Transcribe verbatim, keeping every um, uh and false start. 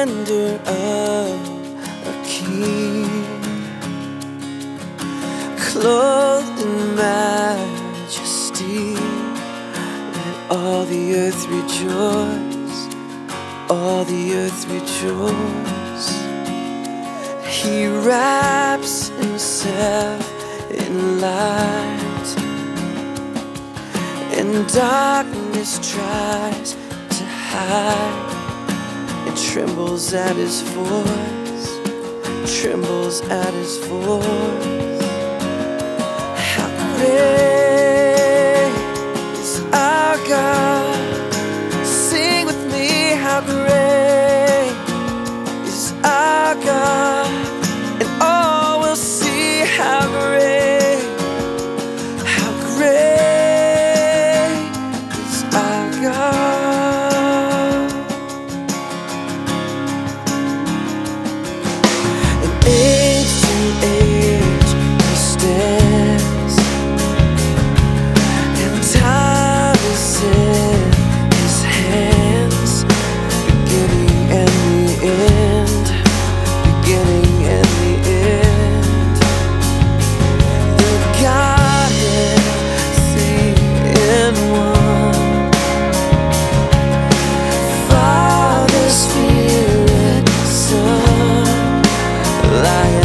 splendor of a king, clothed in majesty. Let all the earth rejoice, all the earth rejoice. He wraps himself in light, and darkness tries to hide. It trembles at his voice, trembles at his voice. How great is our God? Sing with me, how great is our God, and all will see how great, how great is our God. And age to age he stands, and time is in his hands, beginning and the end, beginning and the end. The Godhead, three in one, Father, Spirit, Son, Lion